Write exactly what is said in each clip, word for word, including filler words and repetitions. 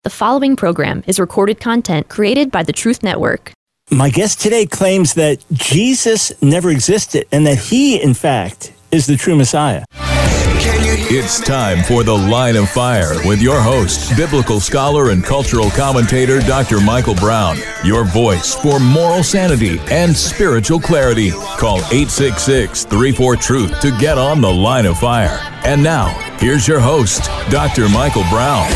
The following program is recorded content created by the Truth Network. My guest today claims that Jesus never existed and that he, in fact, is the true Messiah. It's time for The Line of Fire with your host, biblical scholar and cultural commentator, Doctor Michael Brown. Your voice for moral sanity and spiritual clarity. Call eight six six, three four, truth to get on The Line of Fire. And now, here's your host, Doctor Michael Brown.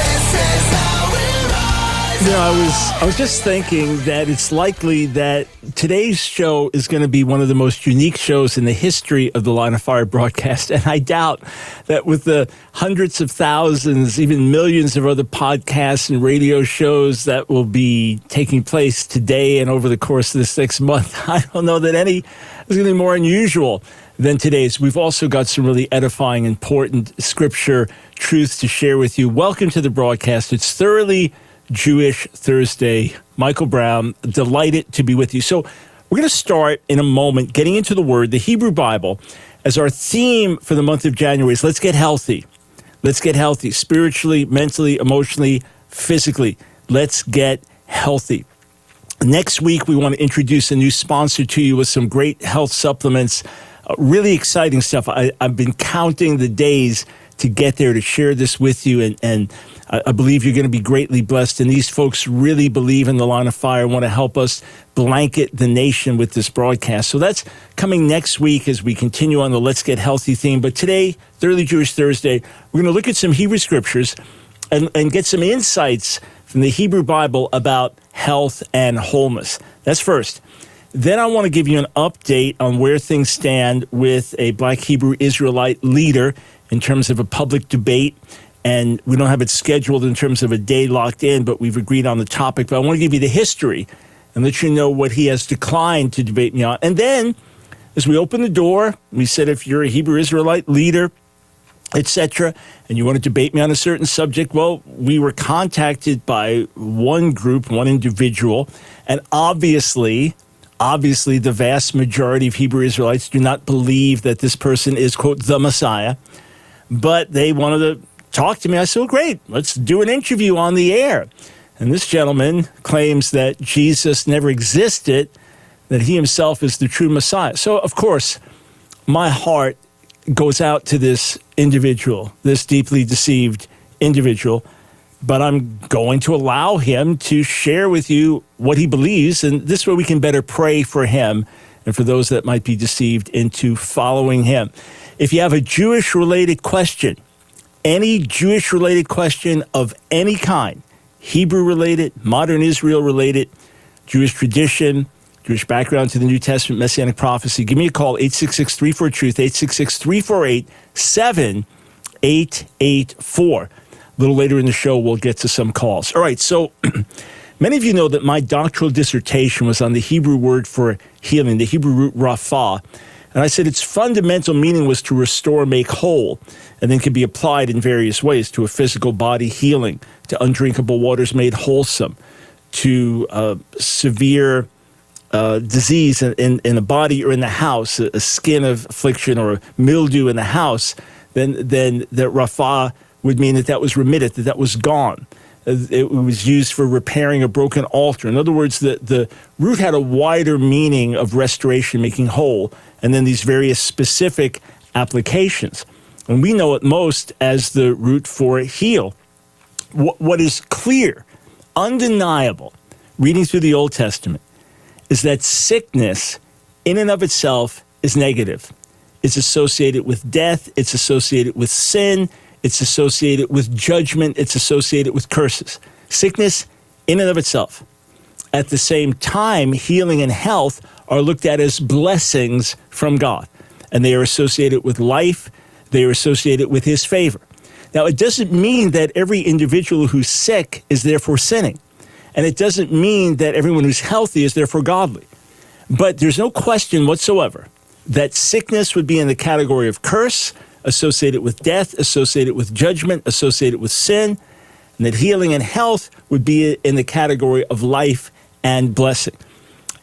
You know, I was I was just thinking that it's likely that today's show is going to be one of the most unique shows in the history of the Line of Fire broadcast. And I doubt that with the hundreds of thousands, even millions of other podcasts and radio shows that will be taking place today and over the course of this next month, I don't know that any is going to be more unusual than today's. We've also got some really edifying, important scripture truths to share with you. Welcome to the broadcast. It's Thoroughly Jewish Thursday. Michael Brown, delighted to be with you. So we're going to start in a moment getting into the Word, the Hebrew Bible, as our theme for the month of January is let's get healthy. Let's get healthy spiritually, mentally, emotionally, physically. Let's get healthy. Next week, we want to introduce a new sponsor to you with some great health supplements, uh, really exciting stuff. I, I've been counting the days to get there to share this with you, and, and I believe you're going to be greatly blessed. And these folks really believe in the Line of Fire, want to help us blanket the nation with this broadcast. So that's coming next week as we continue on the Let's Get Healthy theme. But today, Thoroughly Jewish Thursday, we're going to look at some Hebrew scriptures and, and get some insights from the Hebrew Bible about health and wholeness. That's first. Then I want to give you an update on where things stand with a Black Hebrew Israelite leader in terms of a public debate. And we don't have it scheduled in terms of a day locked in, but we've agreed on the topic. But I want to give you the history and let you know what he has declined to debate me on. And then, as we open the door, we said if you're a Hebrew Israelite leader, et cetera, and you want to debate me on a certain subject, well, we were contacted by one group, one individual, and obviously, obviously the vast majority of Hebrew Israelites do not believe that this person is, quote, the Messiah, but they wanted to talk to me. I said, well, great, let's do an interview on the air. And this gentleman claims that Jesus never existed, that he himself is the true Messiah. So, of course, my heart goes out to this individual, this deeply deceived individual, but I'm going to allow him to share with you what he believes, and this way we can better pray for him and for those that might be deceived into following him. If you have a Jewish-related question, any Jewish-related question of any kind, Hebrew-related, modern Israel-related, Jewish tradition, Jewish background to the New Testament, Messianic prophecy, give me a call, eight six six, three four, truth, eight six six, three four eight, seven eight eight four. A little later in the show, we'll get to some calls. All right, so many of you know that my doctoral dissertation was on the Hebrew word for healing, the Hebrew root rapha. And I said its fundamental meaning was to restore, make whole, and then can be applied in various ways to a physical body healing, to undrinkable waters made wholesome, to uh, severe uh, disease in, in, in the body or in the house, a, a skin affliction or a mildew in the house, then, then that rapha would mean that that was remitted, that that was gone. It was used for repairing a broken altar. In other words, the, the root had a wider meaning of restoration, making whole, and then these various specific applications. And we know it most as the root for heal. What, what is clear, undeniable, reading through the Old Testament, is that sickness in and of itself is negative. It's associated with death. It's associated with sin. It's associated with judgment. It's associated with curses. Sickness in and of itself. At the same time, healing and health are looked at as blessings from God. And they are associated with life. They are associated with his favor. Now, it doesn't mean that every individual who's sick is therefore sinning. And it doesn't mean that everyone who's healthy is therefore godly. But there's no question whatsoever that sickness would be in the category of curse, associated with death, associated with judgment, associated with sin, and that healing and health would be in the category of life and blessing.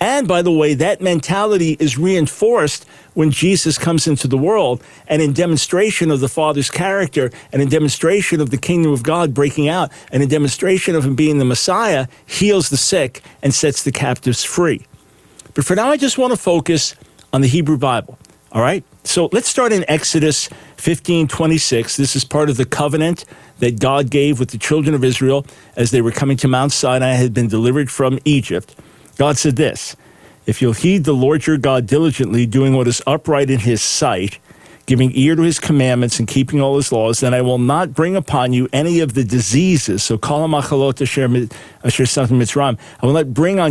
And by the way, that mentality is reinforced when Jesus comes into the world, and in demonstration of the Father's character, and in demonstration of the kingdom of God breaking out, and in demonstration of him being the Messiah, heals the sick and sets the captives free. But for now, I just want to focus on the Hebrew Bible, all right? So let's start in Exodus fifteen twenty-six. This is part of the covenant that God gave with the children of Israel as they were coming to Mount Sinai, had been delivered from Egypt. God said this, "If you'll heed the Lord your God diligently, doing what is upright in his sight, giving ear to his commandments and keeping all his laws, then I will not bring upon you any of the diseases." So, kol hamachalot asher asher samtim Mitzrayim. I will not bring on